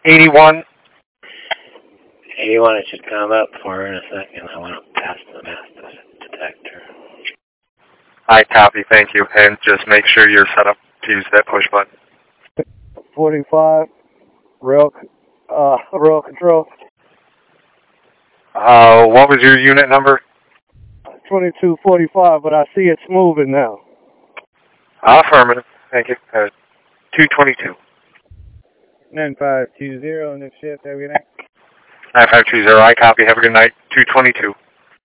81. 81, it should come up for her in a second. I want to pass the mass detector. I copy, thank you. And just make sure you're set up to use that push button. 45, rail control. What was your unit number? 2245, but I see it's moving now. Affirmative, thank you. 222. 9520, next shift, have a good night. 9520, I copy, have a good night. 222.